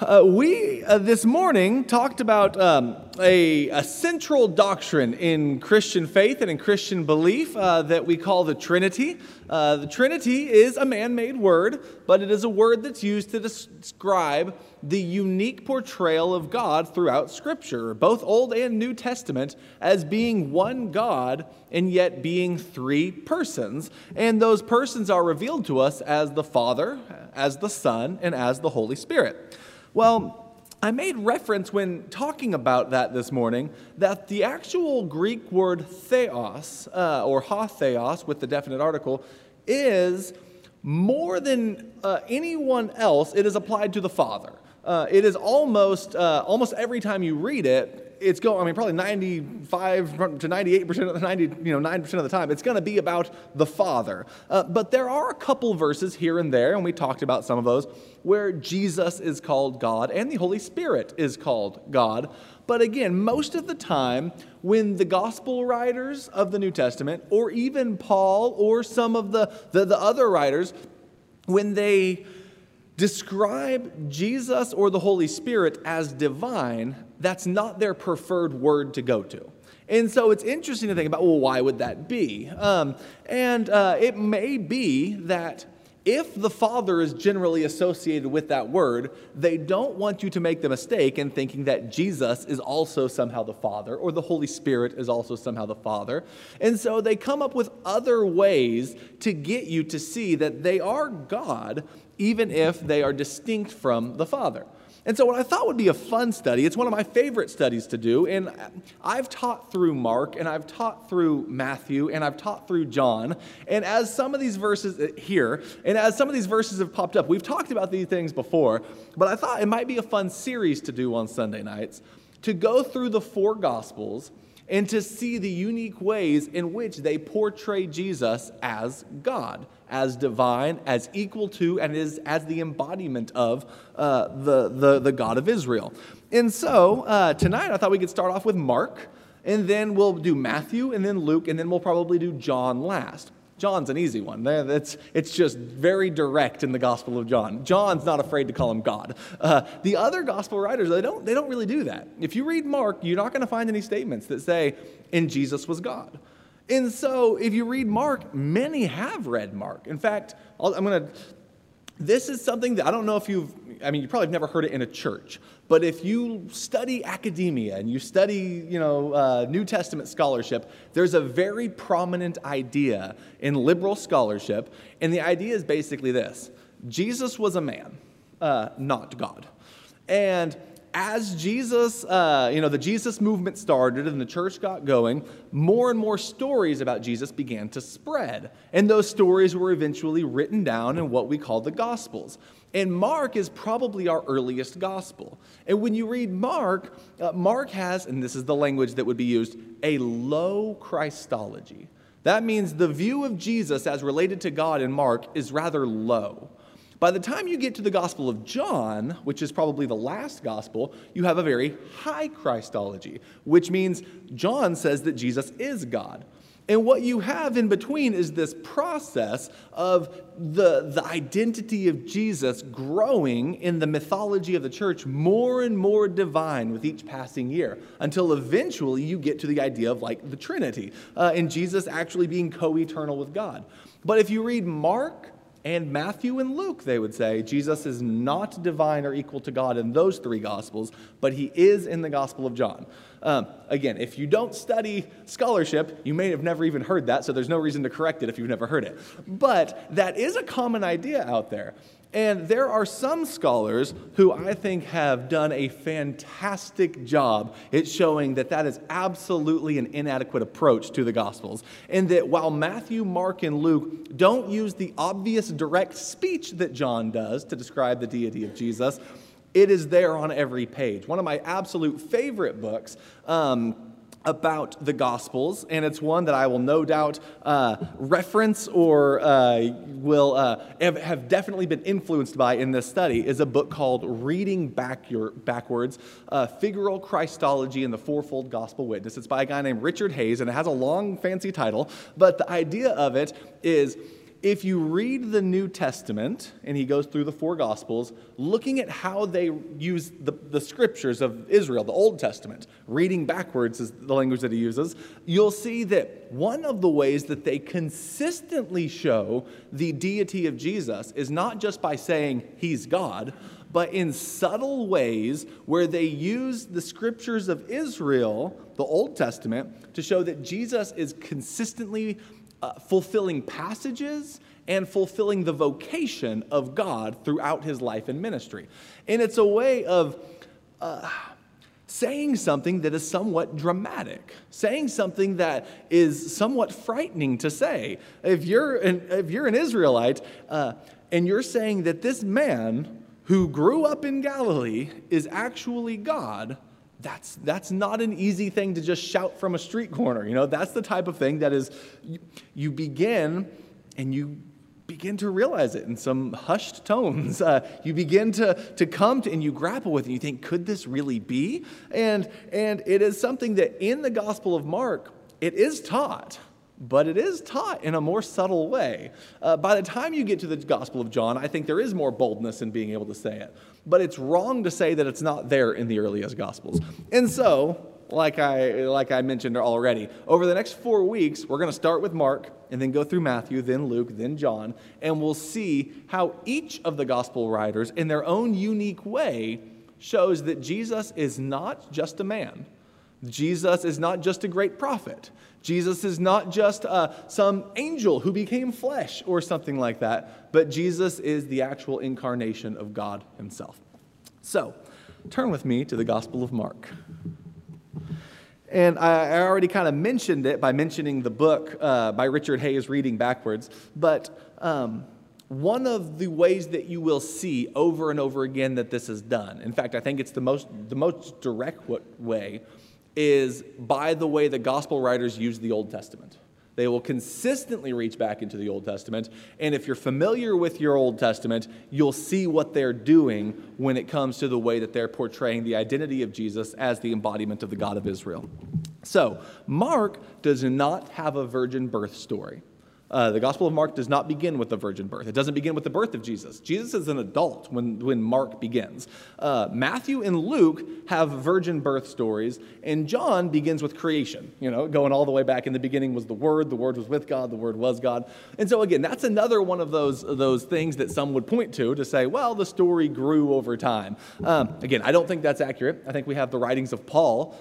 We this morning talked about a central doctrine in Christian faith and in Christian belief that we call the Trinity. The Trinity is a man-made word, but it is a word that's used to describe the unique portrayal of God throughout Scripture, both Old and New Testament, as being one God and yet being three persons. And those persons are revealed to us as the Father, as the Son, and as the Holy Spirit. Well, I made reference when talking about that this morning that the actual Greek word theos, or ha theos with the definite article, is more than anyone else, it is applied to the Father. It is almost every time you read it, it's probably 95 to 98% of the 9% of the time, it's going to be about the Father. But there are a couple verses here and there, and we talked about some of those, where Jesus is called God and the Holy Spirit is called God. But again, most of the time, when the gospel writers of the New Testament, or even Paul or some of the other writers, when they describe Jesus or the Holy Spirit as divine, that's not their preferred word to go to. And so it's interesting to think about, well, why would that be? It may be that if the Father is generally associated with that word, they don't want you to make the mistake in thinking that Jesus is also somehow the Father, or the Holy Spirit is also somehow the Father. And so they come up with other ways to get you to see that they are God, even if they are distinct from the Father. And so what I thought would be a fun study, it's one of my favorite studies to do, and I've taught through Mark, and I've taught through Matthew, and I've taught through John, and as some of these verses here, and as some of these verses have popped up, we've talked about these things before, but I thought it might be a fun series to do on Sunday nights, to go through the four Gospels and to see the unique ways in which they portray Jesus as God, as divine, as equal to, and as the embodiment of the God of Israel. And so tonight I thought we could start off with Mark, and then we'll do Matthew, and then Luke, and then we'll probably do John last. John's an easy one. It's just very direct in the Gospel of John. John's not afraid to call him God. The other Gospel writers, they don't really do that. If you read Mark, you're not going to find any statements that say, "And Jesus was God." And so if you read Mark, many have read Mark. In fact, this is something that I don't know if you probably have never heard it in a church, but if you study academia and you study, New Testament scholarship, there's a very prominent idea in liberal scholarship, and the idea is basically this: Jesus was a man, not God. And as Jesus, the Jesus movement started and the church got going, more and more stories about Jesus began to spread. And those stories were eventually written down in what we call the Gospels. And Mark is probably our earliest gospel. And when you read Mark, Mark has, and this is the language that would be used, a low Christology. That means the view of Jesus as related to God in Mark is rather low. By the time you get to the Gospel of John, which is probably the last gospel, you have a very high Christology, which means John says that Jesus is God. And what you have in between is this process of the identity of Jesus growing in the mythology of the church more and more divine with each passing year, until eventually you get to the idea of like the Trinity, and Jesus actually being co-eternal with God. But if you read Mark and Matthew and Luke, they would say Jesus is not divine or equal to God in those three Gospels, but he is in the Gospel of John. Again, if you don't study scholarship, you may have never even heard that, so there's no reason to correct it if you've never heard it. But that is a common idea out there. And there are some scholars who I think have done a fantastic job at showing that that is absolutely an inadequate approach to the Gospels. And that while Matthew, Mark, and Luke don't use the obvious direct speech that John does to describe the deity of Jesus, it is there on every page. One of my absolute favorite books about the Gospels, and it's one that I will no doubt reference or will have definitely been influenced by in this study, is a book called Reading Backwards, Figural Christology and the Fourfold Gospel Witness. It's by a guy named Richard Hayes, and it has a long, fancy title, but the idea of it is if you read the New Testament, and he goes through the four Gospels, looking at how they use the scriptures of Israel, the Old Testament, reading backwards is the language that he uses, you'll see that one of the ways that they consistently show the deity of Jesus is not just by saying he's God, but in subtle ways where they use the scriptures of Israel, the Old Testament, to show that Jesus is consistently fulfilling passages and fulfilling the vocation of God throughout his life and ministry. And it's a way of saying something that is somewhat dramatic, saying something that is somewhat frightening to say. If you're an Israelite and you're saying that this man who grew up in Galilee is actually God, that's not an easy thing to just shout from a street corner. You know, that's the type of thing that is, you begin to realize it in some hushed tones. You begin to come to, and you grapple with it, and you think, could this really be? And it is something that in the Gospel of Mark, it is taught, but it is taught in a more subtle way. By the time you get to the Gospel of John, I think there is more boldness in being able to say it. But it's wrong to say that it's not there in the earliest Gospels. And so, like I mentioned already, over the next 4 weeks, we're going to start with Mark, and then go through Matthew, then Luke, then John, and we'll see how each of the Gospel writers, in their own unique way, shows that Jesus is not just a man. Jesus is not just a great prophet. Jesus is not just some angel who became flesh or something like that, but Jesus is the actual incarnation of God himself. So, turn with me to the Gospel of Mark. And I already kind of mentioned it by mentioning the book by Richard Hayes, Reading Backwards, but one of the ways that you will see over and over again that this is done, in fact, I think it's the most direct way, is by the way the gospel writers use the Old Testament. They will consistently reach back into the Old Testament, and if you're familiar with your Old Testament, you'll see what they're doing when it comes to the way that they're portraying the identity of Jesus as the embodiment of the God of Israel. So, Mark does not have a virgin birth story. The Gospel of Mark does not begin with the virgin birth. It doesn't begin with the birth of Jesus. Jesus is an adult when Mark begins. Matthew and Luke have virgin birth stories, and John begins with creation, going all the way back. In the beginning was the Word was with God, the Word was God. And so again, that's another one of those things that some would point to say, well, the story grew over time. Again, I don't think that's accurate. I think we have the writings of Paul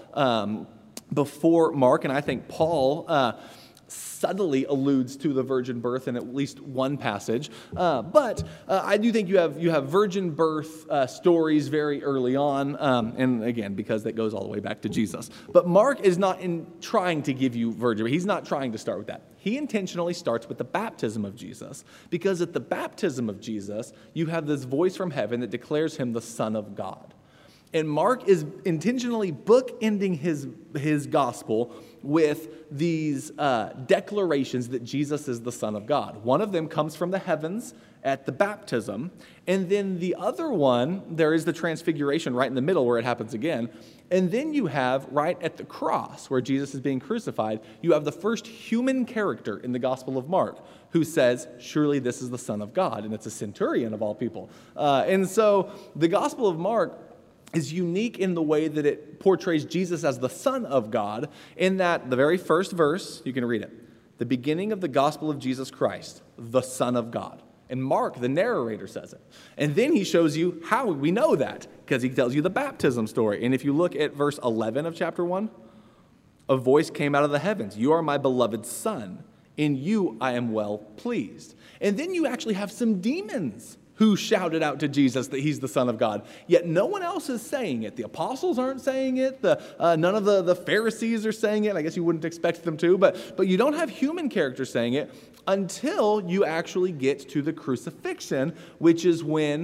before Mark, and I think Paul subtly alludes to the virgin birth in at least one passage. But I do think you have virgin birth stories very early on, and again, because that goes all the way back to Jesus. But Mark is not trying to give you virgin. He's not trying to start with that. He intentionally starts with the baptism of Jesus, because at the baptism of Jesus, you have this voice from heaven that declares him the Son of God. And Mark is intentionally bookending his gospel with these declarations that Jesus is the Son of God. One of them comes from the heavens at the baptism, and then the other one, there is the transfiguration right in the middle where it happens again, and then you have right at the cross where Jesus is being crucified, you have the first human character in the Gospel of Mark who says, surely this is the Son of God, and it's a centurion of all people. And so the Gospel of Mark is unique in the way that it portrays Jesus as the Son of God, in that the very first verse, you can read it, the beginning of the gospel of Jesus Christ, the Son of God. And Mark, the narrator, says it. And then he shows you how we know that, because he tells you the baptism story. And if you look at verse 11 of chapter 1, a voice came out of the heavens, you are my beloved Son, in you I am well pleased. And then you actually have some demons who shouted out to Jesus that he's the Son of God. Yet no one else is saying it. The apostles aren't saying it. None of the Pharisees are saying it. I guess you wouldn't expect them to, but you don't have human characters saying it until you actually get to the crucifixion, which is when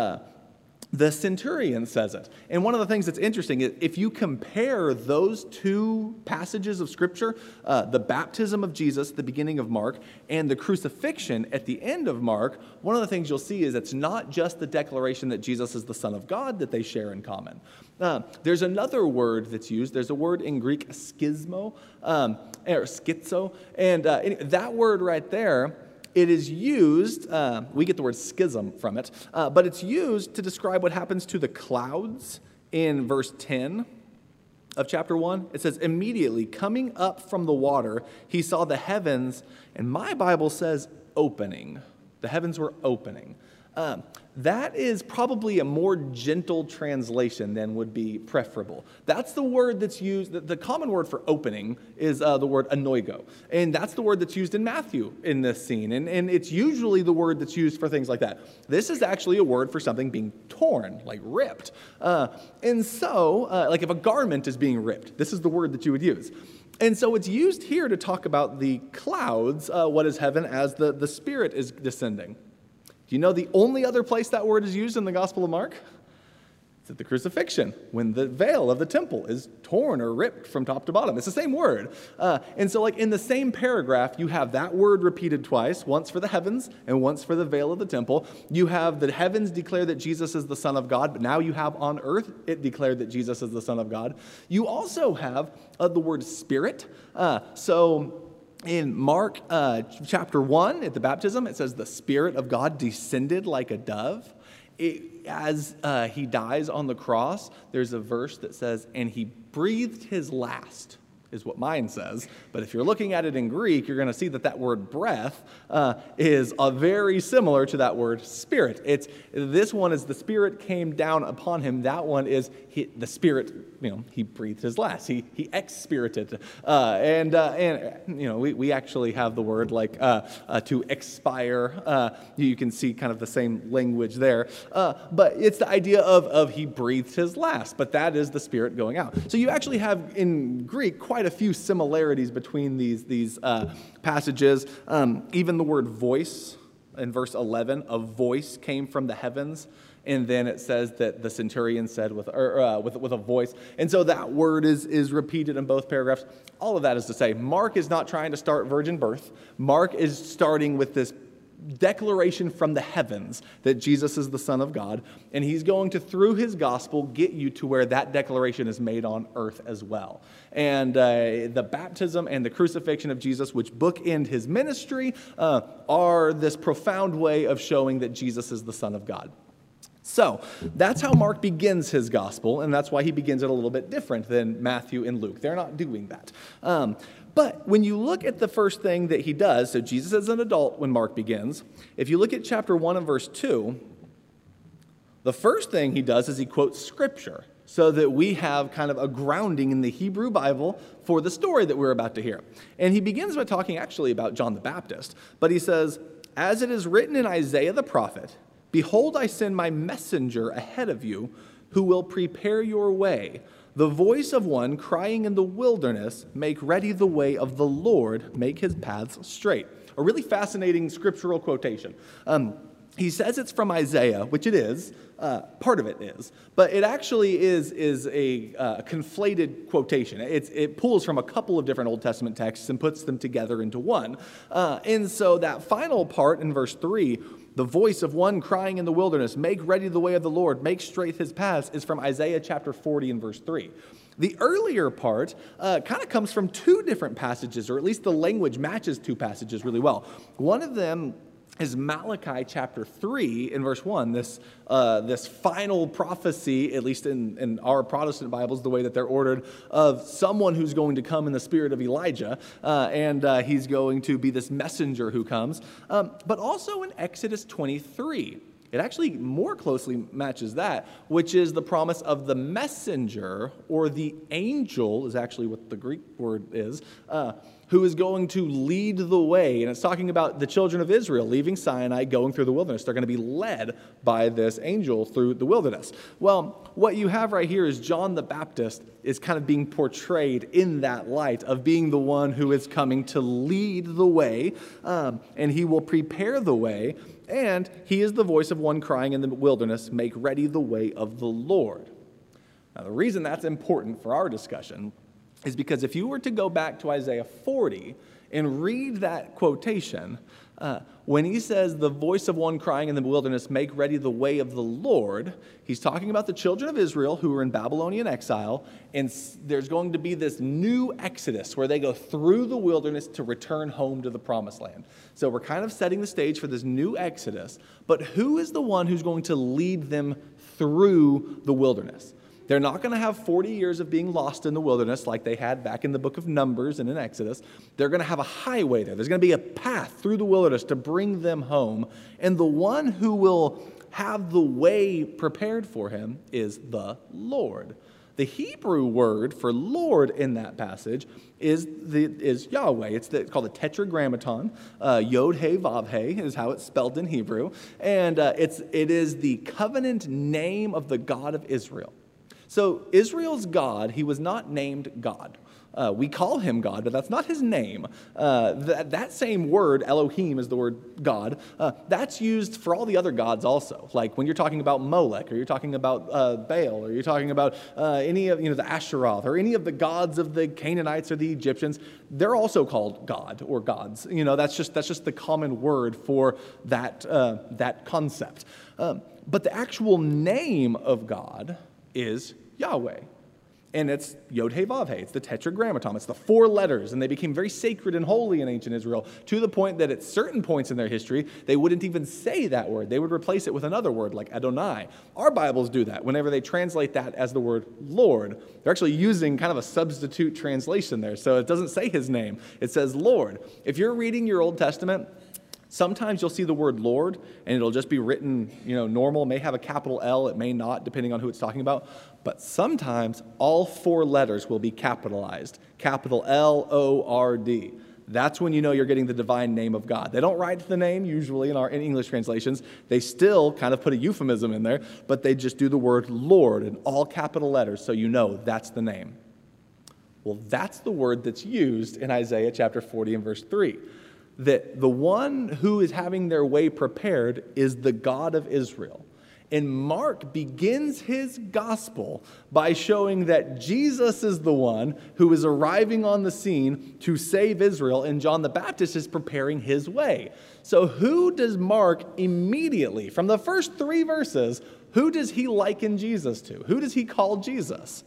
the centurion says it. And one of the things that's interesting is if you compare those two passages of Scripture, the baptism of Jesus, the beginning of Mark, and the crucifixion at the end of Mark, one of the things you'll see is it's not just the declaration that Jesus is the Son of God that they share in common. There's another word that's used. There's a word in Greek, schismo, or schizo, and that word right there it is used, we get the word schism from it, but it's used to describe what happens to the clouds in verse 10 of chapter 1. It says, immediately coming up from the water, he saw the heavens, and my Bible says opening. The heavens were opening. That is probably a more gentle translation than would be preferable. That's the word that's used, the common word for opening is the word anoigo. And that's the word that's used in Matthew in this scene. And it's usually the word that's used for things like that. This is actually a word for something being torn, like ripped. And so, like if a garment is being ripped, this is the word that you would use. And so it's used here to talk about the clouds, what is heaven, as the Spirit is descending. Do you know the only other place that word is used in the Gospel of Mark? It's at the crucifixion, when the veil of the temple is torn or ripped from top to bottom. It's the same word. And so like in the same paragraph, you have that word repeated twice, once for the heavens and once for the veil of the temple. You have the heavens declare that Jesus is the Son of God, but now you have on earth it declared that Jesus is the Son of God. You also have the word Spirit. In Mark chapter 1, at the baptism, it says the Spirit of God descended like a dove. As he dies on the cross, there's a verse that says, and he breathed his last, is what mine says. But if you're looking at it in Greek, you're going to see that that word breath is very similar to that word spirit. This one is the Spirit came down upon him. That one is the Spirit, he breathed his last. He ex-spirited. We actually have the word like to expire. You can see kind of the same language there. But it's the idea of he breathed his last. But that is the Spirit going out. So you actually have in Greek quite a few similarities between these passages. Even the word voice in verse 11, a voice came from the heavens. And then it says that the centurion said with a voice. And so that word is repeated in both paragraphs. All of that is to say, Mark is not trying to start virgin birth. Mark is starting with this declaration from the heavens that Jesus is the Son of God. And he's going to, through his gospel, get you to where that declaration is made on earth as well. And the baptism and the crucifixion of Jesus, which bookend his ministry, are this profound way of showing that Jesus is the Son of God. So that's how Mark begins his gospel, and that's why he begins it a little bit different than Matthew and Luke. They're not doing that. But when you look at the first thing that he does, so Jesus is an adult when Mark begins. If you look at chapter 1 and verse 2, the first thing he does is he quotes Scripture so that we have kind of a grounding in the Hebrew Bible for the story that we're about to hear. And he begins by talking actually about John the Baptist. But he says, as it is written in Isaiah the prophet, behold, I send my messenger ahead of you who will prepare your way. The voice of one crying in the wilderness, make ready the way of the Lord, make his paths straight. A really fascinating scriptural quotation. He says it's from Isaiah, which it is. Part of it is. But it actually is a conflated quotation. It pulls from a couple of different Old Testament texts and puts them together into one. And so that final part in verse 3, the voice of one crying in the wilderness, make ready the way of the Lord, make straight his paths, is from Isaiah chapter 40 and verse 3. The earlier part kind of comes from two different passages, or at least the language matches two passages really well. One of them is Malachi chapter 3 in verse 1, this final prophecy, at least in our Protestant Bibles, the way that they're ordered, of someone who's going to come in the spirit of Elijah, and he's going to be this messenger who comes. But also in Exodus 23, it actually more closely matches that, which is the promise of the messenger, or the angel is actually what the Greek word is, who is going to lead the way. And it's talking about the children of Israel leaving Sinai, going through the wilderness. They're going to be led by this angel through the wilderness. Well, what you have right here is John the Baptist is kind of being portrayed in that light of being the one who is coming to lead the way, and he will prepare the way, and he is the voice of one crying in the wilderness, make ready the way of the Lord. Now, the reason that's important for our discussion is because if you were to go back to Isaiah 40 and read that quotation, When he says the voice of one crying in the wilderness, make ready the way of the Lord, he's talking about the children of Israel who are in Babylonian exile, and there's going to be this new exodus where they go through the wilderness to return home to the promised land. So we're kind of setting the stage for this new exodus, but who is the one who's going to lead them through the wilderness? They're not going to have 40 years of being lost in the wilderness like they had back in the book of Numbers and in Exodus. They're going to have a highway there. There's going to be a path through the wilderness to bring them home. And the one who will have the way prepared for him is the Lord. The Hebrew word for Lord in that passage is Yahweh. It's called the Tetragrammaton. Yod He Vav He is how it's spelled in Hebrew. And it is the covenant name of the God of Israel. So Israel's God, he was not named God. We call him God, but that's not his name. That same word, Elohim, is the word God. That's used for all the other gods also. Like when you're talking about Molech, or you're talking about Baal, or you're talking about any of the Asheroth, or any of the gods of the Canaanites or the Egyptians, they're also called God or gods. That's just the common word for that concept. But the actual name of God is Yahweh. And it's Yod He Vav He. It's the Tetragrammaton. It's the 4 letters. And they became very sacred and holy in ancient Israel to the point that at certain points in their history, they wouldn't even say that word. They would replace it with another word like Adonai. Our Bibles do that. Whenever they translate that as the word Lord, they're actually using kind of a substitute translation there. So it doesn't say his name. It says Lord. If you're reading your Old Testament, sometimes you'll see the word Lord, and it'll just be written, normal. It may have a capital L. It may not, depending on who it's talking about. But sometimes all 4 letters will be capitalized. Capital L-O-R-D. That's when you know you're getting the divine name of God. They don't write the name usually in English translations. They still kind of put a euphemism in there, but they just do the word Lord in all capital letters, so you know that's the name. Well, that's the word that's used in Isaiah chapter 40 and verse 3. That the one who is having their way prepared is the God of Israel. And Mark begins his gospel by showing that Jesus is the one who is arriving on the scene to save Israel, and John the Baptist is preparing his way. So who does Mark immediately, from the first 3 verses, who does he liken Jesus to? Who does he call Jesus?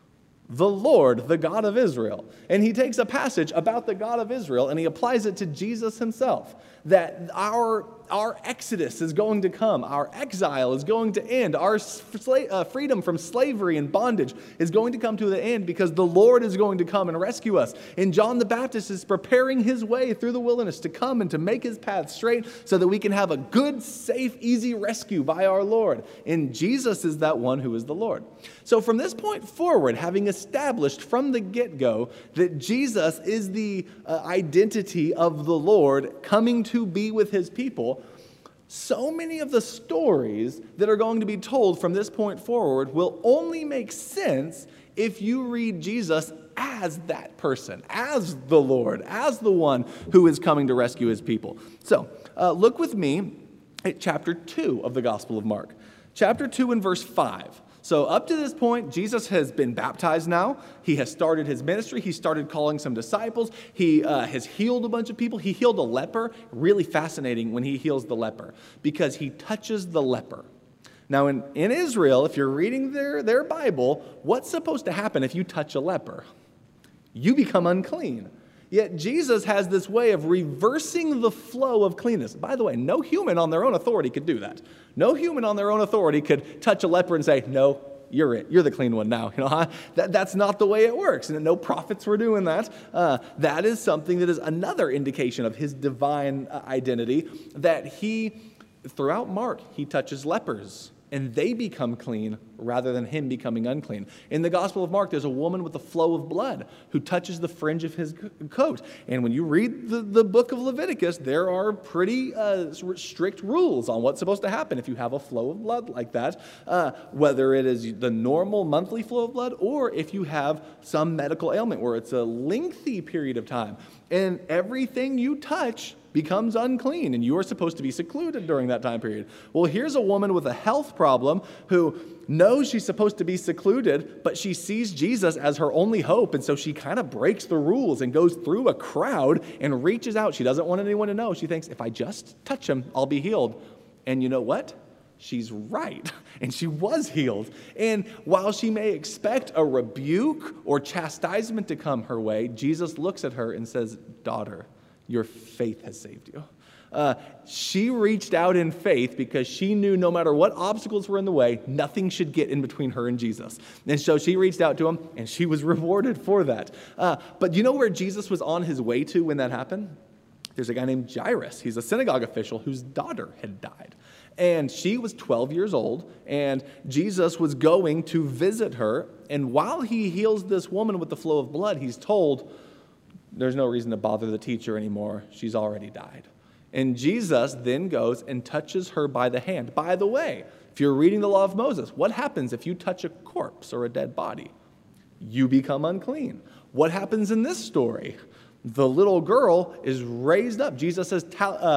The Lord, the God of Israel. And he takes a passage about the God of Israel and he applies it to Jesus himself. That our exodus is going to come. Our exile is going to end. Our freedom from slavery and bondage is going to come to the end because the Lord is going to come and rescue us. And John the Baptist is preparing his way through the wilderness to come and to make his path straight so that we can have a good, safe, easy rescue by our Lord. And Jesus is that one who is the Lord. So from this point forward, having established from the get-go that Jesus is the identity of the Lord coming to be with his people, so many of the stories that are going to be told from this point forward will only make sense if you read Jesus as that person, as the Lord, as the one who is coming to rescue his people. So look with me at chapter 2 of the Gospel of Mark. Chapter 2 and verse 5. So up to this point, Jesus has been baptized now. He has started his ministry. He started calling some disciples. He has healed a bunch of people. He healed a leper. Really fascinating when he heals the leper because he touches the leper. Now in Israel, if you're reading their Bible, what's supposed to happen if you touch a leper? You become unclean. Yet Jesus has this way of reversing the flow of cleanness. By the way, no human on their own authority could do that. No human on their own authority could touch a leper and say, no, you're it. You're the clean one now. That's not the way it works. And no prophets were doing that. That is something that is another indication of his divine identity, that throughout Mark, he touches lepers. And they become clean rather than him becoming unclean. In the Gospel of Mark, there's a woman with a flow of blood who touches the fringe of his coat. And when you read the book of Leviticus, there are pretty strict rules on what's supposed to happen if you have a flow of blood like that, whether it is the normal monthly flow of blood or if you have some medical ailment where it's a lengthy period of time. And everything you touch becomes unclean, and you are supposed to be secluded during that time period. Well, here's a woman with a health problem who knows she's supposed to be secluded, but she sees Jesus as her only hope, and so she kind of breaks the rules and goes through a crowd and reaches out. She doesn't want anyone to know. She thinks, if I just touch him, I'll be healed. And you know what? She's right, and she was healed. And while she may expect a rebuke or chastisement to come her way, Jesus looks at her and says, "Daughter, your faith has saved you." She reached out in faith because she knew no matter what obstacles were in the way, nothing should get in between her and Jesus. And so she reached out to him, and she was rewarded for that. But you know where Jesus was on his way to when that happened? There's a guy named Jairus. He's a synagogue official whose daughter had died. And she was 12 years old, and Jesus was going to visit her. And while he heals this woman with the flow of blood, he's told, there's no reason to bother the teacher anymore. She's already died. And Jesus then goes and touches her by the hand. By the way, if you're reading the law of Moses, what happens if you touch a corpse or a dead body? You become unclean. What happens in this story? The little girl is raised up. Jesus says,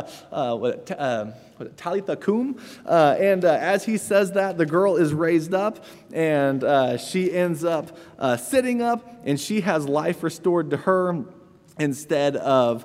Talitha cum. And as he says that, the girl is raised up, and she ends up sitting up, and she has life restored to her instead of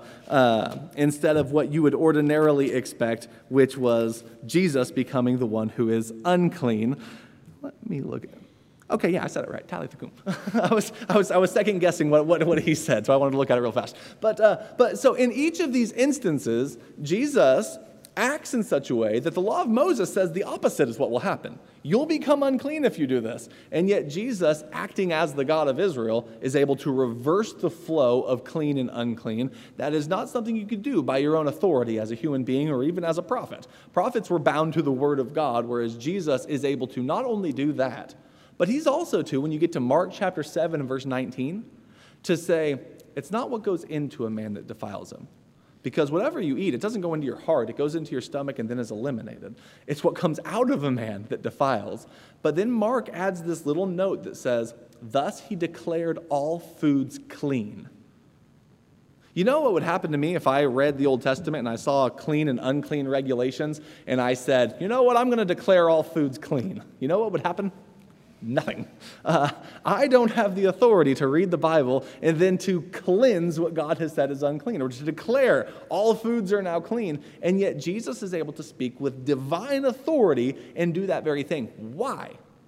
what you would ordinarily expect, which was Jesus becoming the one who is unclean. Let me look at it. Okay, yeah, I said it right. Talitha cum. I was second guessing what he said, so I wanted to look at it real fast. But so in each of these instances, Jesus acts in such a way that the law of Moses says the opposite is what will happen. You'll become unclean if you do this. And yet Jesus, acting as the God of Israel, is able to reverse the flow of clean and unclean. That is not something you could do by your own authority as a human being or even as a prophet. Prophets were bound to the word of God, whereas Jesus is able to not only do that, but he's also to, when you get to Mark chapter 7 and verse 19, to say, it's not what goes into a man that defiles him. Because whatever you eat, it doesn't go into your heart. It goes into your stomach and then is eliminated. It's what comes out of a man that defiles. But then Mark adds this little note that says, thus he declared all foods clean. You know what would happen to me if I read the Old Testament and I saw clean and unclean regulations and I said, you know what, I'm going to declare all foods clean. You know what would happen? Nothing. I don't have the authority to read the Bible and then to cleanse what God has said is unclean, or to declare all foods are now clean. And yet Jesus is able to speak with divine authority and do that very thing. Why?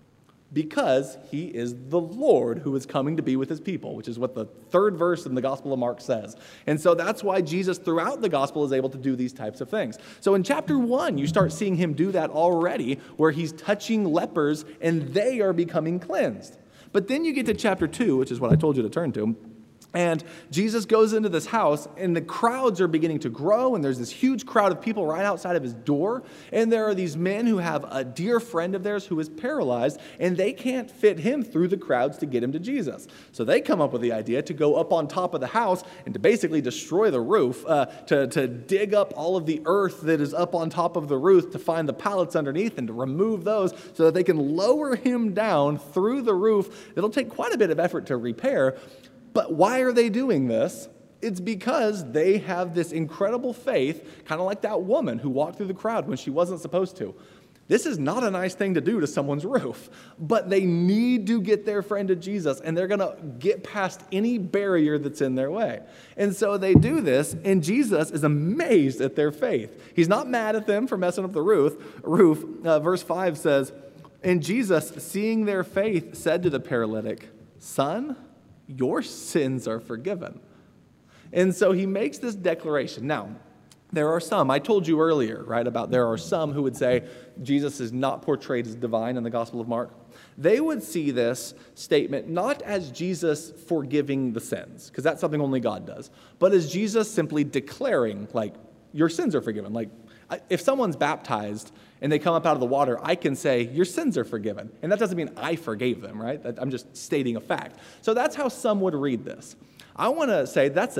Because he is the Lord who is coming to be with his people, which is what the third verse in the Gospel of Mark says. And so that's why Jesus throughout the Gospel is able to do these types of things. So in chapter 1, you start seeing him do that already, where he's touching lepers and they are becoming cleansed. But then you get to chapter 2, which is what I told you to turn to. And Jesus goes into this house, and the crowds are beginning to grow, and there's this huge crowd of people right outside of his door. And there are these men who have a dear friend of theirs who is paralyzed, and they can't fit him through the crowds to get him to Jesus. So they come up with the idea to go up on top of the house and to basically destroy the roof, to dig up all of the earth that is up on top of the roof to find the pallets underneath and to remove those so that they can lower him down through the roof. It'll take quite a bit of effort to repair. But why are they doing this? It's because they have this incredible faith, kind of like that woman who walked through the crowd when she wasn't supposed to. This is not a nice thing to do to someone's roof, but they need to get their friend to Jesus, and they're going to get past any barrier that's in their way. And so they do this, and Jesus is amazed at their faith. He's not mad at them for messing up the roof. Verse 5 says, and Jesus, seeing their faith, said to the paralytic, son, your sins are forgiven. And so he makes this declaration. Now, there are some, I told you earlier, right, about there are some who would say Jesus is not portrayed as divine in the Gospel of Mark. They would see this statement not as Jesus forgiving the sins, because that's something only God does, but as Jesus simply declaring, like, your sins are forgiven. Like, if someone's baptized and they come up out of the water, I can say, your sins are forgiven. And that doesn't mean I forgave them, right? I'm just stating a fact. So that's how some would read this. I want to say that's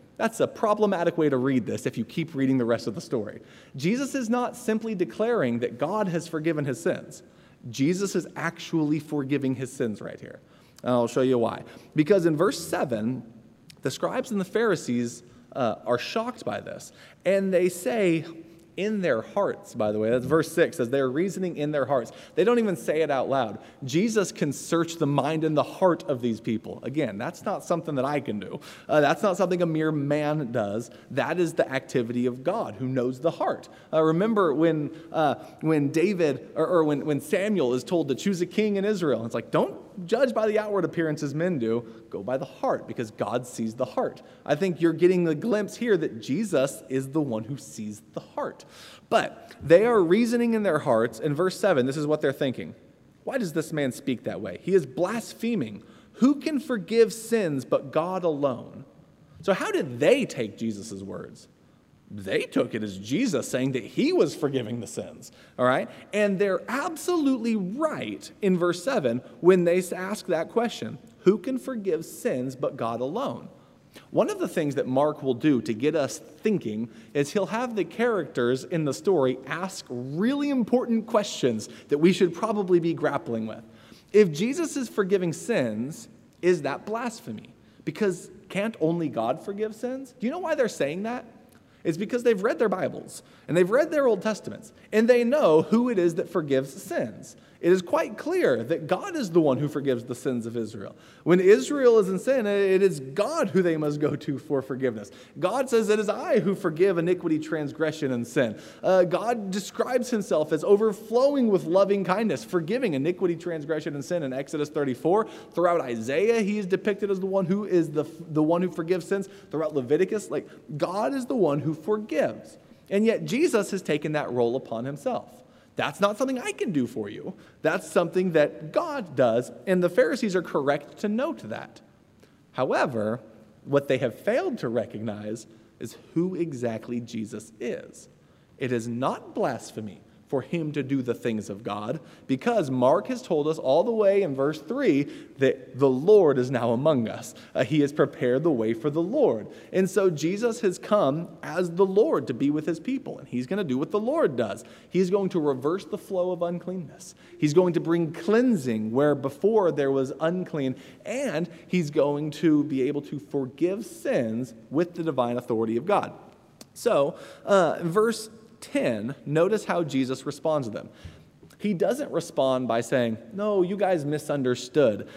a problematic way to read this if you keep reading the rest of the story. Jesus is not simply declaring that God has forgiven his sins. Jesus is actually forgiving his sins right here. And I'll show you why. Because in verse 7, the scribes and the Pharisees are shocked by this. And they say, in their hearts, by the way. That's verse 6, says they're reasoning in their hearts. They don't even say it out loud. Jesus can search the mind and the heart of these people. Again, that's not something that I can do. That's not something a mere man does. That is the activity of God who knows the heart. Remember when David, or when Samuel is told to choose a king in Israel. It's like, don't judge by the outward appearance as men do. Go by the heart, because God sees the heart. I think you're getting the glimpse here that Jesus is the one who sees the heart. But they are reasoning in their hearts. In verse 7, this is what they're thinking. Why does this man speak that way? He is blaspheming. Who can forgive sins but God alone? So how did they take Jesus' words? They took it as Jesus saying that he was forgiving the sins, all right? And they're absolutely right in verse 7 when they ask that question. Who can forgive sins but God alone? One of the things that Mark will do to get us thinking is he'll have the characters in the story ask really important questions that we should probably be grappling with. If Jesus is forgiving sins, is that blasphemy? Because can't only God forgive sins? Do you know why they're saying that? It's because they've read their Bibles, and they've read their Old Testaments, and they know who it is that forgives sins. It is quite clear that God is the one who forgives the sins of Israel. When Israel is in sin, it is God who they must go to for forgiveness. God says, it is I who forgive iniquity, transgression, and sin. God describes himself as overflowing with loving kindness, forgiving iniquity, transgression, and sin in Exodus 34. Throughout Isaiah, he is depicted as the one who is the one who forgives sins. Throughout Leviticus, God is the one who forgives. And yet Jesus has taken that role upon himself. That's not something I can do for you. That's something that God does, and the Pharisees are correct to note that. However, what they have failed to recognize is who exactly Jesus is. It is not blasphemy for him to do the things of God, because Mark has told us all the way in verse 3 that the Lord is now among us. He has prepared the way for the Lord. And so Jesus has come as the Lord to be with his people, and he's going to do what the Lord does. He's going to reverse the flow of uncleanness. He's going to bring cleansing where before there was unclean, and he's going to be able to forgive sins with the divine authority of God. So, verse 10, notice how Jesus responds to them. He doesn't respond by saying, no, you guys misunderstood.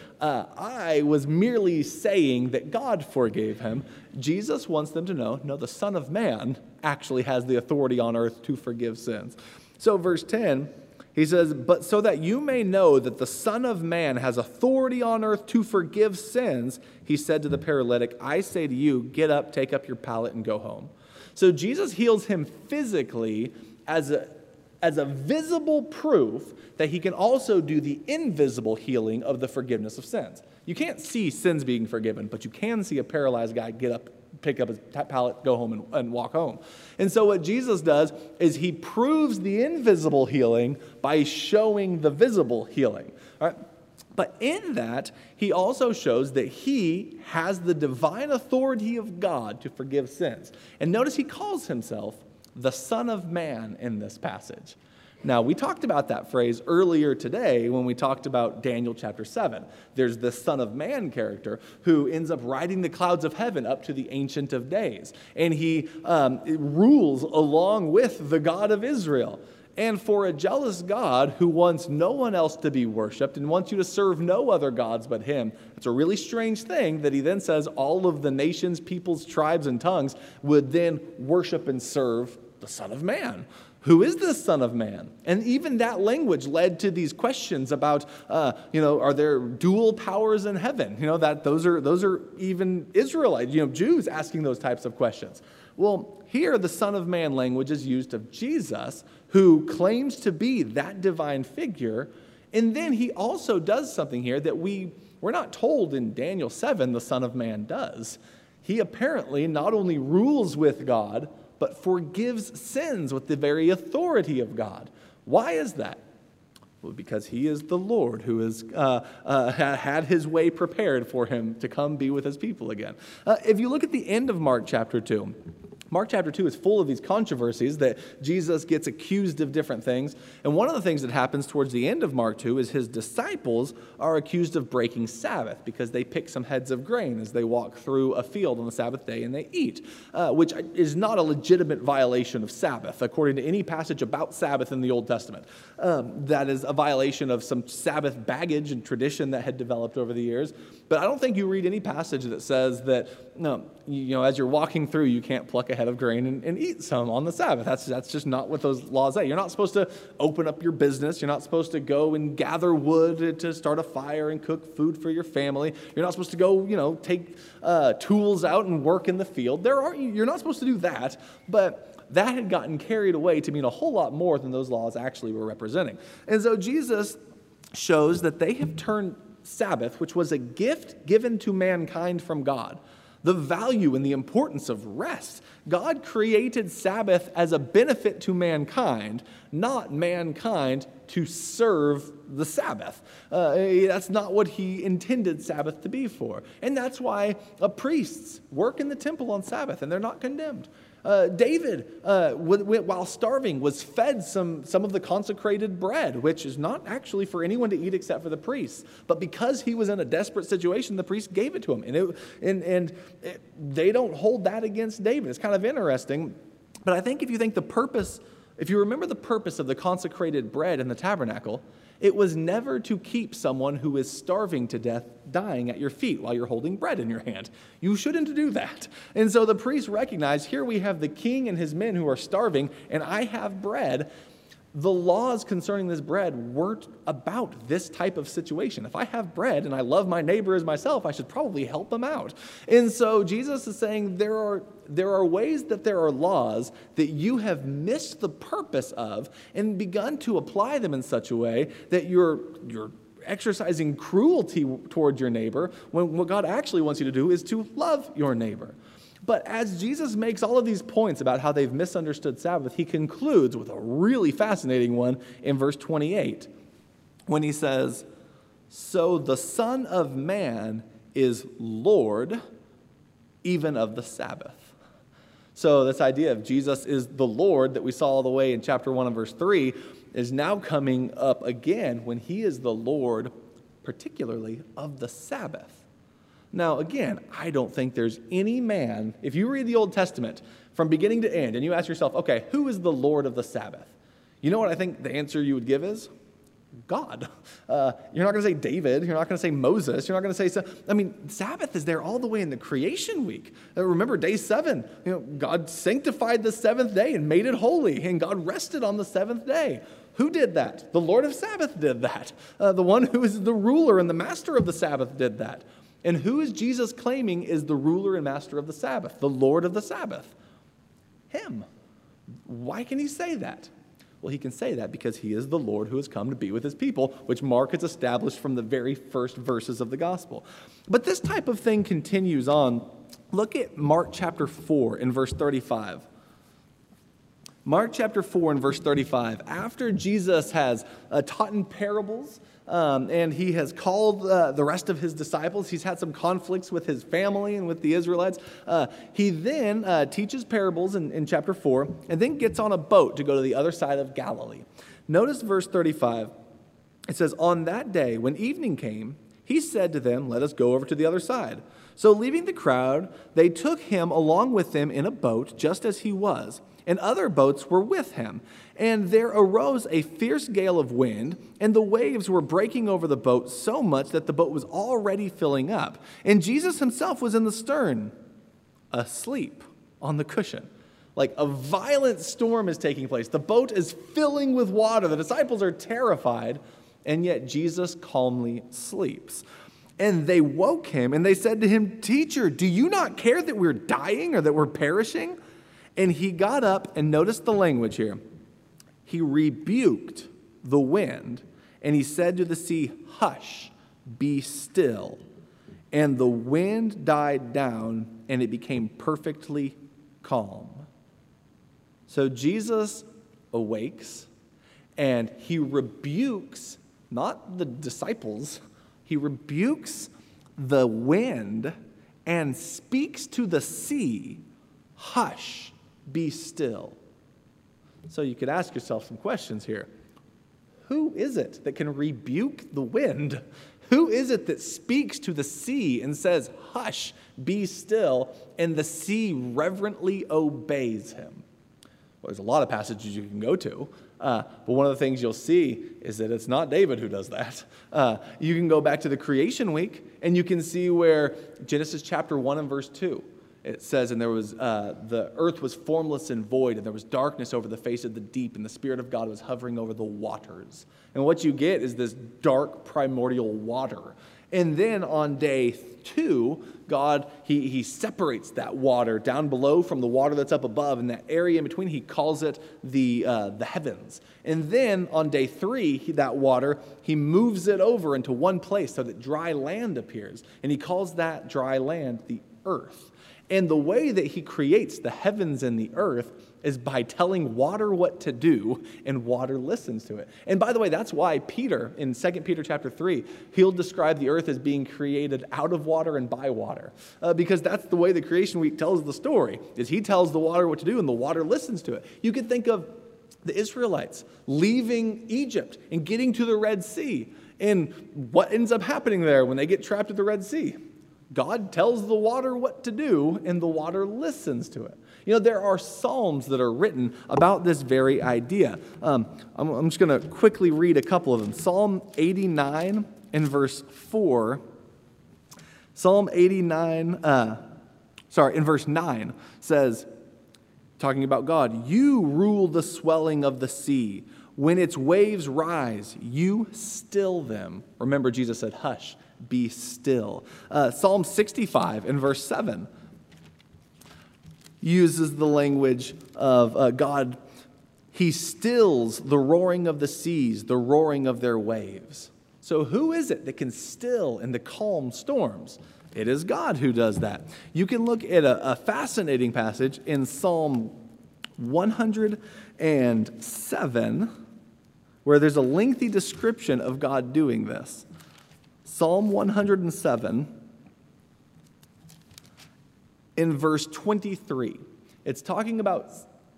I was merely saying that God forgave him. Jesus wants them to know, no, the Son of Man actually has the authority on earth to forgive sins. So verse 10, he says, but so that you may know that the Son of Man has authority on earth to forgive sins, he said to the paralytic, I say to you, get up, take up your pallet, and go home. So Jesus heals him physically as a visible proof that he can also do the invisible healing of the forgiveness of sins. You can't see sins being forgiven, but you can see a paralyzed guy get up, pick up his pallet, go home, and walk home. And so what Jesus does is he proves the invisible healing by showing the visible healing. All right? But in that, he also shows that he has the divine authority of God to forgive sins. And notice he calls himself the Son of Man in this passage. Now, we talked about that phrase earlier today when we talked about Daniel chapter 7. There's the Son of Man character who ends up riding the clouds of heaven up to the Ancient of Days. And he rules along with the God of Israel. And for a jealous God who wants no one else to be worshipped and wants you to serve no other gods but him, it's a really strange thing that he then says all of the nations, peoples, tribes, and tongues would then worship and serve the Son of Man. Who is this Son of Man? And even that language led to these questions about, are there dual powers in heaven? That those are even Israelites, Jews asking those types of questions. Well, here the Son of Man language is used of Jesus, who claims to be that divine figure. And then he also does something here that we're not told in Daniel 7 the Son of Man does. He apparently not only rules with God, but forgives sins with the very authority of God. Why is that? Well, because he is the Lord who has had his way prepared for him to come be with his people again. If you look at the end of Mark chapter 2, Mark chapter 2 is full of these controversies that Jesus gets accused of different things. And one of the things that happens towards the end of Mark 2 is his disciples are accused of breaking Sabbath because they pick some heads of grain as they walk through a field on the Sabbath day and they eat, which is not a legitimate violation of Sabbath, according to any passage about Sabbath in the Old Testament. That is a violation of some Sabbath baggage and tradition that had developed over the years. But I don't think you read any passage that says that, as you're walking through, you can't pluck a head of grain and eat some on the Sabbath. That's just not what those laws say. You're not supposed to open up your business. You're not supposed to go and gather wood to start a fire and cook food for your family. You're not supposed to go, take tools out and work in the field. You're not supposed to do that, but that had gotten carried away to mean a whole lot more than those laws actually were representing. And so Jesus shows that they have turned Sabbath, which was a gift given to mankind from God, the value and the importance of rest. God created Sabbath as a benefit to mankind, not mankind to serve the Sabbath. That's not what he intended Sabbath to be for. And that's why priests work in the temple on Sabbath, and they're not condemned. David, while starving, was fed some of the consecrated bread, which is not actually for anyone to eat except for the priests. But because he was in a desperate situation, the priest gave it to him. And they don't hold that against David. It's kind of interesting. But I think if you remember the purpose of the consecrated bread in the tabernacle, it was never to keep someone who is starving to death dying at your feet while you're holding bread in your hand. You shouldn't do that. And so the priests recognize, here we have the king and his men who are starving, and I have bread. The laws concerning this bread weren't about this type of situation. If I have bread and I love my neighbor as myself, I should probably help them out. And so Jesus is saying there are ways that there are laws that you have missed the purpose of and begun to apply them in such a way that you're exercising cruelty toward your neighbor when what God actually wants you to do is to love your neighbor. But as Jesus makes all of these points about how they've misunderstood Sabbath, he concludes with a really fascinating one in verse 28 when he says, "So the Son of Man is Lord even of the Sabbath." So this idea of Jesus is the Lord that we saw all the way in chapter 1 and verse 3 is now coming up again when he is the Lord particularly of the Sabbath. Now, again, I don't think there's any man, if you read the Old Testament from beginning to end and you ask yourself, okay, who is the Lord of the Sabbath? You know what I think the answer you would give is? God. You're not going to say David. You're not going to say Moses. You're not going to say, Sabbath is there all the way in the creation week. Remember, day 7, God sanctified the seventh day and made it holy, and God rested on the seventh day. Who did that? The Lord of Sabbath did that. The one who is the ruler and the master of the Sabbath did that. And who is Jesus claiming is the ruler and master of the Sabbath, the Lord of the Sabbath? Him. Why can he say that? Well, he can say that because he is the Lord who has come to be with his people, which Mark has established from the very first verses of the gospel. But this type of thing continues on. Look at Mark chapter 4 in verse 35. Mark chapter 4 and verse 35. After Jesus has taught in parables, and he has called the rest of his disciples. He's had some conflicts with his family and with the Israelites. He then teaches parables in chapter 4 and then gets on a boat to go to the other side of Galilee. Notice verse 35. It says, "On that day, when evening came, he said to them, 'Let us go over to the other side.' So leaving the crowd, they took him along with them in a boat, just as he was. And other boats were with him. And there arose a fierce gale of wind, and the waves were breaking over the boat so much that the boat was already filling up. And Jesus himself was in the stern, asleep on the cushion." Like a violent storm is taking place. The boat is filling with water. The disciples are terrified, and yet Jesus calmly sleeps. And they woke him, and they said to him, "Teacher, do you not care that we're dying or that we're perishing?" And he got up, and notice the language here. He rebuked the wind, and he said to the sea, "Hush, be still." And the wind died down, and it became perfectly calm. So Jesus awakes, and he rebukes, not the disciples, he rebukes the wind and speaks to the sea, "Hush, be still. So you could ask yourself some questions here. Who is it that can rebuke the wind? Who is it that speaks to the sea and says, hush, be still, and the sea reverently obeys him? Well, there's a lot of passages you can go to, but one of the things you'll see is that it's not David who does that. You can go back to the creation week, and you can see where Genesis chapter 1 and verse 2, it says, and there was the earth was formless and void, and there was darkness over the face of the deep, and the Spirit of God was hovering over the waters. And what you get is this dark primordial water. And then on day 2, God, he separates that water down below from the water that's up above, and that area in between, he calls it the heavens. And then on day 3, that water, he moves it over into one place so that dry land appears. And he calls that dry land the earth. And the way that he creates the heavens and the earth is by telling water what to do, and water listens to it. And by the way, that's why Peter, in 2 Peter chapter 3, he'll describe the earth as being created out of water and by water. Because that's the way the creation week tells the story, is he tells the water what to do, and the water listens to it. You could think of the Israelites leaving Egypt and getting to the Red Sea. And what ends up happening there when they get trapped at the Red Sea? God tells the water what to do, and the water listens to it. You know, there are psalms that are written about this very idea. I'm just going to quickly read a couple of them. Psalm 89 in verse 4. Psalm 89, in verse 9 says, talking about God, you rule the swelling of the sea. When its waves rise, you still them. Remember, Jesus said, hush, be still. Psalm 65 in verse 7 uses the language of God. He stills the roaring of the seas, the roaring of their waves. So who is it that can still in the calm storms? It is God who does that. You can look at a fascinating passage in Psalm 107 where there's a lengthy description of God doing this. Psalm 107, in verse 23, it's talking about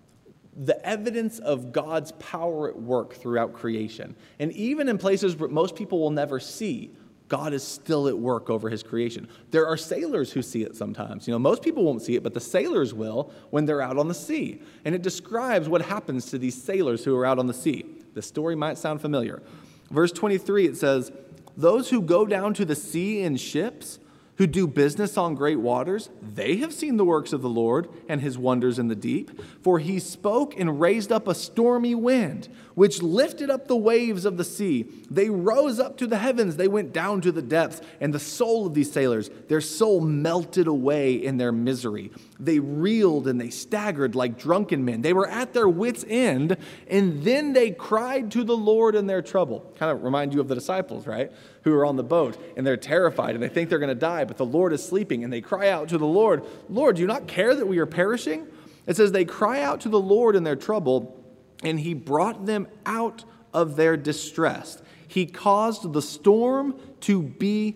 the evidence of God's power at work throughout creation. And even in places where most people will never see, God is still at work over his creation. There are sailors who see it sometimes. You know, most people won't see it, but the sailors will when they're out on the sea. And it describes what happens to these sailors who are out on the sea. The story might sound familiar. Verse 23, it says, those who go down to the sea in ships, who do business on great waters, they have seen the works of the Lord and his wonders in the deep. For he spoke and raised up a stormy wind, which lifted up the waves of the sea. They rose up to the heavens, they went down to the depths, and the soul of these sailors, their soul melted away in their misery. They reeled and they staggered like drunken men. They were at their wits' end, and then they cried to the Lord in their trouble. Kind of remind you of the disciples, right? Who are on the boat, and they're terrified, and they think they're going to die, but the Lord is sleeping, and they cry out to the Lord, Lord, do you not care that we are perishing? It says they cry out to the Lord in their trouble, and he brought them out of their distress. He caused the storm to be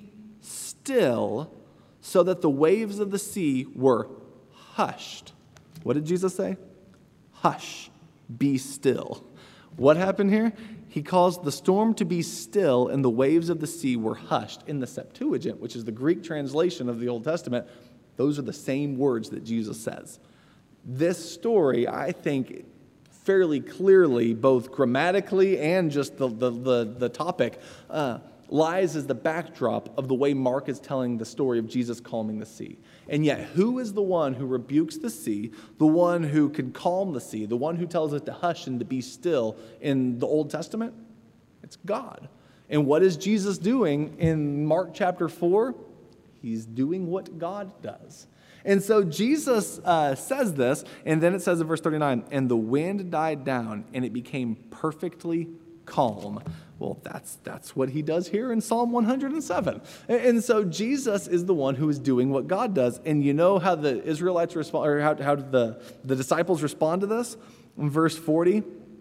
still, so that the waves of the sea were hushed. What did Jesus say? Hush, be still. What happened here? He caused the storm to be still, and the waves of the sea were hushed. In the Septuagint, which is the Greek translation of the Old Testament, those are the same words that Jesus says. This story, I think, fairly clearly, both grammatically and just the topic, lies as the backdrop of the way Mark is telling the story of Jesus calming the sea. And yet, who is the one who rebukes the sea, the one who can calm the sea, the one who tells it to hush and to be still in the Old Testament? It's God. And what is Jesus doing in Mark chapter 4? He's doing what God does. And so Jesus says this, and then it says in verse 39, and the wind died down, and it became perfectly calm. Well, that's what he does here in Psalm 107. And so Jesus is the one who is doing what God does. And you know how the Israelites respond, or how did the disciples respond to this? In verse 40,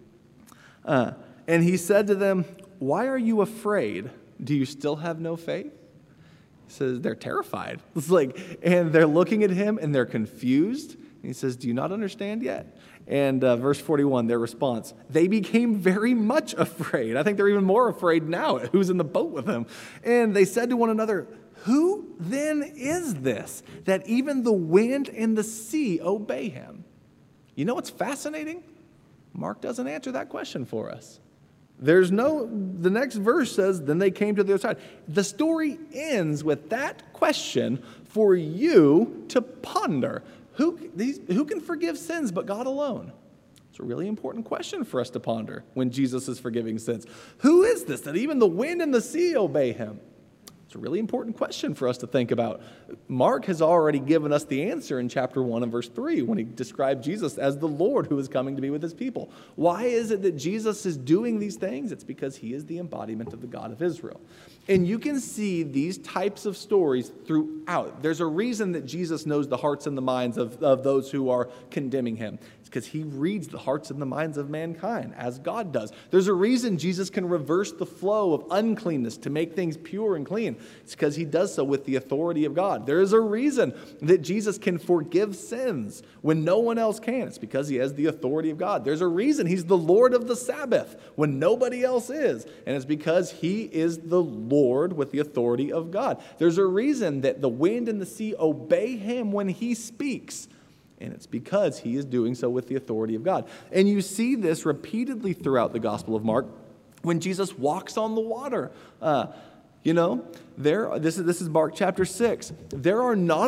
and he said to them, why are you afraid? Do you still have no faith? He says they're terrified. It's like, and they're looking at him and they're confused. And He says, do you not understand yet? And verse 41, their response, they became very much afraid. I think they're even more afraid now at who's in the boat with them. And they said to one another, who then is this that even the wind and the sea obey him? You know what's fascinating? Mark doesn't answer that question for us. The next verse says, then they came to the other side. The story ends with that question for you to ponder. Who can forgive sins but God alone? It's a really important question for us to ponder when Jesus is forgiving sins. Who is this that even the wind and the sea obey him? It's a really important question for us to think about. Mark has already given us the answer in chapter 1 and verse 3 when he described Jesus as the Lord who is coming to be with his people. Why is it that Jesus is doing these things? It's because he is the embodiment of the God of Israel. And you can see these types of stories throughout. There's a reason that Jesus knows the hearts and the minds of those who are condemning him. It's because he reads the hearts and the minds of mankind, as God does. There's a reason Jesus can reverse the flow of uncleanness to make things pure and clean. It's because he does so with the authority of God. There is a reason that Jesus can forgive sins when no one else can. It's because he has the authority of God. There's a reason he's the Lord of the Sabbath when nobody else is. And it's because he is the Lord with the authority of God. There's a reason that the wind and the sea obey him when he speaks. And it's because he is doing so with the authority of God. And you see this repeatedly throughout the Gospel of Mark when Jesus walks on the water. This is Mark chapter 6. There's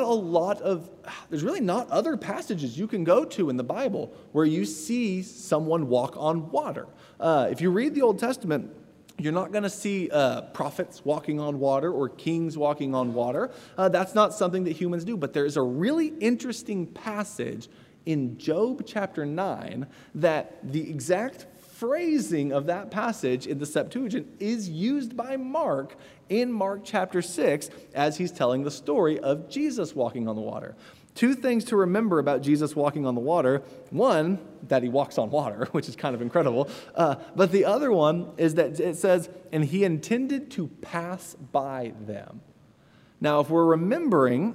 really not other passages you can go to in the Bible where you see someone walk on water. If you read the Old Testament, you're not going to see prophets walking on water or kings walking on water. That's not something that humans do. But there is a really interesting passage in Job chapter 9 that the exact phrasing of that passage in the Septuagint is used by Mark in Mark chapter 6 as he's telling the story of Jesus walking on the water. Two things to remember about Jesus walking on the water. One, that he walks on water, which is kind of incredible. But the other one is that it says, and he intended to pass by them. Now, if we're remembering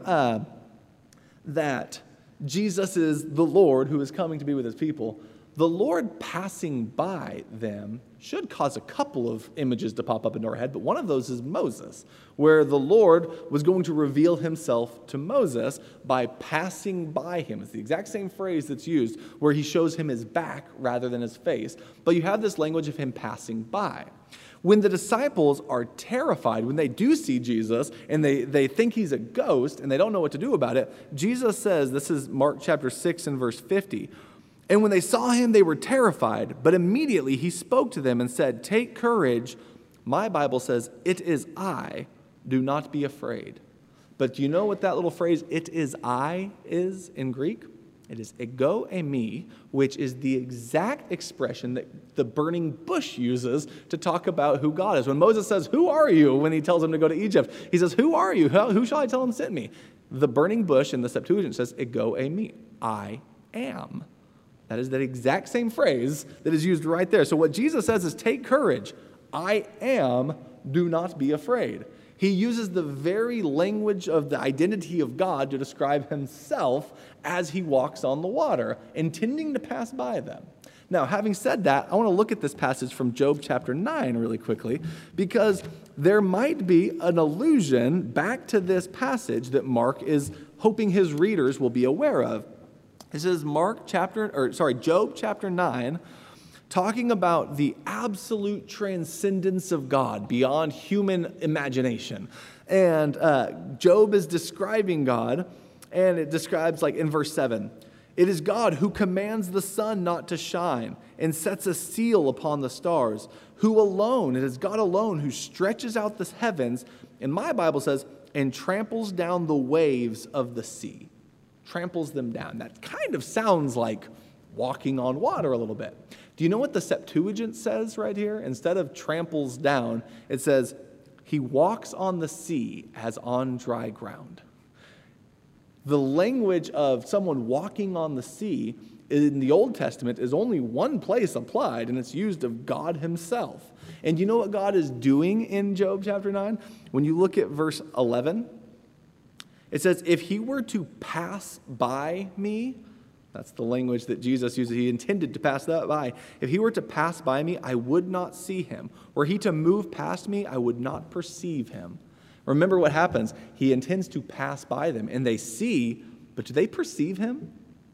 that Jesus is the Lord who is coming to be with his people, the Lord passing by them should cause a couple of images to pop up into our head, but one of those is Moses, where the Lord was going to reveal himself to Moses by passing by him. It's the exact same phrase that's used, where he shows him his back rather than his face, but you have this language of him passing by. When the disciples are terrified, when they do see Jesus and they think he's a ghost and they don't know what to do about it, Jesus says, this is Mark chapter 6 and verse 50, and when they saw him, they were terrified, but immediately he spoke to them and said, take courage. My Bible says, it is I, do not be afraid. But do you know what that little phrase, it is I, is in Greek? It is ego eimi, which is the exact expression that the burning bush uses to talk about who God is. When Moses says, who are you, when he tells him to go to Egypt, he says, who are you? Who shall I tell him sent me? The burning bush in the Septuagint says, ego eimi, I am. That is that exact same phrase that is used right there. So what Jesus says is, take courage. I am, do not be afraid. He uses the very language of the identity of God to describe himself as he walks on the water, intending to pass by them. Now, having said that, I want to look at this passage from Job chapter 9 really quickly, because there might be an allusion back to this passage that Mark is hoping his readers will be aware of. This is Job chapter 9, talking about the absolute transcendence of God beyond human imagination. And Job is describing God, and it describes, like in verse 7, it is God who commands the sun not to shine and sets a seal upon the stars, it is God alone who stretches out the heavens, and my Bible says, and tramples down the waves of the sea. Tramples them down. That kind of sounds like walking on water a little bit. Do you know what the Septuagint says right here? Instead of tramples down, it says, he walks on the sea as on dry ground. The language of someone walking on the sea in the Old Testament is only one place applied, and it's used of God himself. And you know what God is doing in Job chapter 9? When you look at verse 11, it says, if he were to pass by me, That's the language that Jesus uses. He intended to pass that by. If he were to pass by me, I would not see him. Were he to move past me, I would not perceive him. Remember what happens. He intends to pass by them, and they see, but do they perceive him?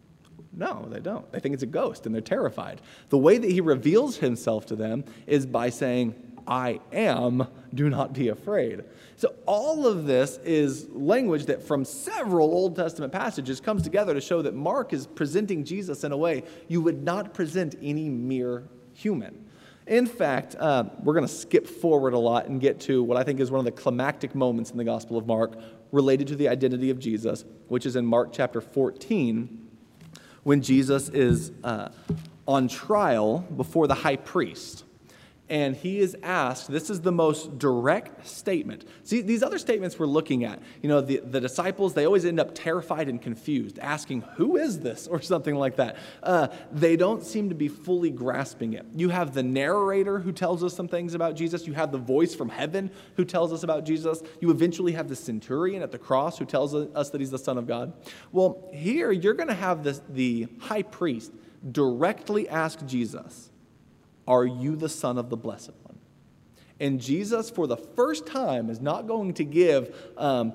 No, they don't. They think it's a ghost, and they're terrified. The way that he reveals himself to them is by saying, I am, do not be afraid. So all of this is language that from several Old Testament passages comes together to show that Mark is presenting Jesus in a way you would not present any mere human. In fact, we're going to skip forward a lot and get to what I think is one of the climactic moments in the Gospel of Mark related to the identity of Jesus, which is in Mark chapter 14, when Jesus is on trial before the high priest. And he is asked, this is the most direct statement. See, these other statements we're looking at, the disciples, they always end up terrified and confused, asking, who is this? Or something like that. They don't seem to be fully grasping it. You have the narrator who tells us some things about Jesus. You have the voice from heaven who tells us about Jesus. You eventually have the centurion at the cross who tells us that he's the Son of God. Well, here you're going to have the high priest directly ask Jesus, are you the Son of the Blessed One? And Jesus, for the first time, is not going to give an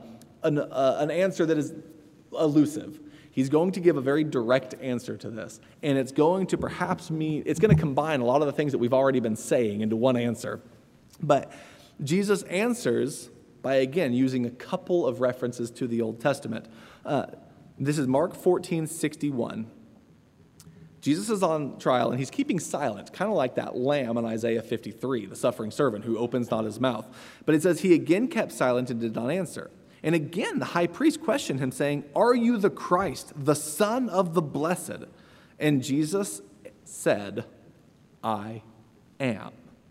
answer that is elusive. He's going to give a very direct answer to this. And it's going to perhaps it's going to combine a lot of the things that we've already been saying into one answer. But Jesus answers by, again, using a couple of references to the Old Testament. This is Mark 14:61. Jesus is on trial, and he's keeping silent, kind of like that lamb in Isaiah 53, the suffering servant who opens not his mouth. But it says, he again kept silent and did not answer. And again, the high priest questioned him, saying, are you the Christ, the Son of the Blessed? And Jesus said, I am.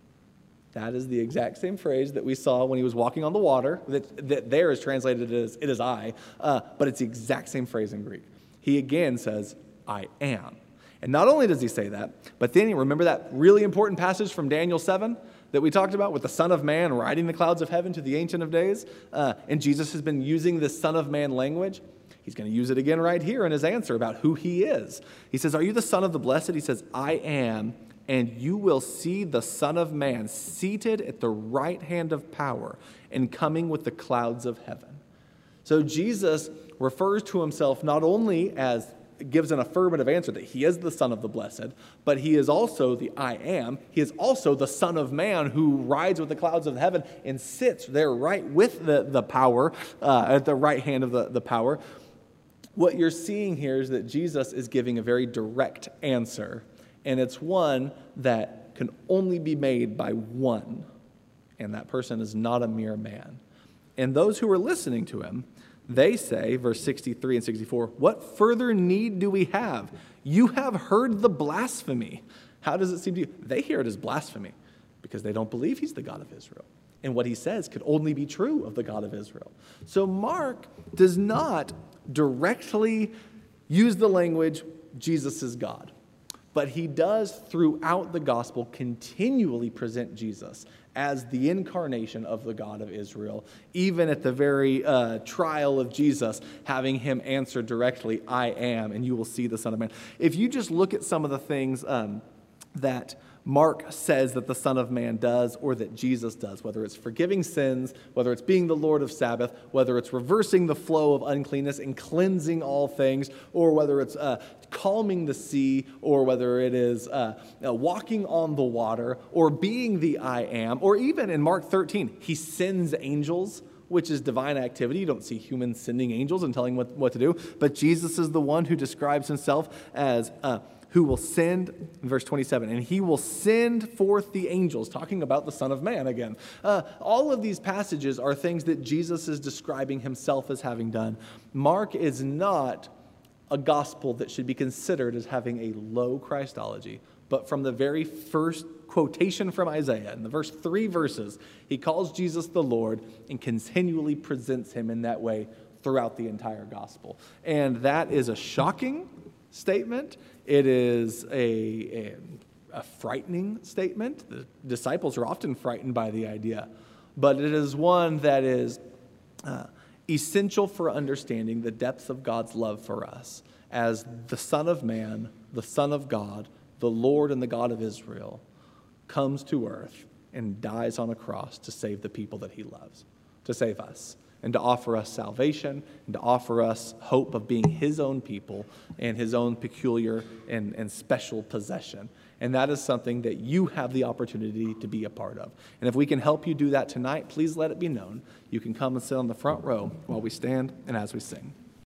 That is the exact same phrase that we saw when he was walking on the water, that there is translated as, it is I, but it's the exact same phrase in Greek. He again says, I am. And not only does he say that, but then you remember that really important passage from Daniel 7 that we talked about with the Son of Man riding the clouds of heaven to the Ancient of Days? And Jesus has been using this Son of Man language. He's going to use it again right here in his answer about who he is. He says, are you the Son of the Blessed? He says, I am, and you will see the Son of Man seated at the right hand of power and coming with the clouds of heaven. So Jesus refers to himself not only as gives an affirmative answer that he is the Son of the Blessed, but he is also the I am. He is also the Son of Man who rides with the clouds of heaven and sits there right with the power, at the right hand of the power. What you're seeing here is that Jesus is giving a very direct answer, and it's one that can only be made by one, and that person is not a mere man. And those who are listening to him, they say, verse 63 and 64, what further need do we have? You have heard the blasphemy. How does it seem to you? They hear it as blasphemy because they don't believe he's the God of Israel. And what he says could only be true of the God of Israel. So Mark does not directly use the language, Jesus is God. But he does, throughout the gospel, continually present Jesus as the incarnation of the God of Israel, even at the very trial of Jesus, having him answer directly, I am, and you will see the Son of Man. If you just look at some of the things that Mark says that the Son of Man does or that Jesus does, whether it's forgiving sins, whether it's being the Lord of Sabbath, whether it's reversing the flow of uncleanness and cleansing all things, or whether it's calming the sea, or whether it is walking on the water, or being the I am, or even in Mark 13, he sends angels, which is divine activity. You don't see humans sending angels and telling what to do, but Jesus is the one who describes himself as who will send, in verse 27, and he will send forth the angels, talking about the Son of Man again. All of these passages are things that Jesus is describing himself as having done. Mark is not a gospel that should be considered as having a low Christology, but from the very first quotation from Isaiah, in the first 3 verses, he calls Jesus the Lord and continually presents him in that way throughout the entire gospel. And that is a shocking statement. It is a frightening statement. The disciples are often frightened by the idea, but it is one that is essential for understanding the depths of God's love for us as the Son of Man, the Son of God, the Lord and the God of Israel, comes to earth and dies on a cross to save the people that he loves, to save us, and to offer us salvation, and to offer us hope of being his own people and his own peculiar and special possession. And that is something that you have the opportunity to be a part of. And if we can help you do that tonight, please let it be known. You can come and sit on the front row while we stand and as we sing.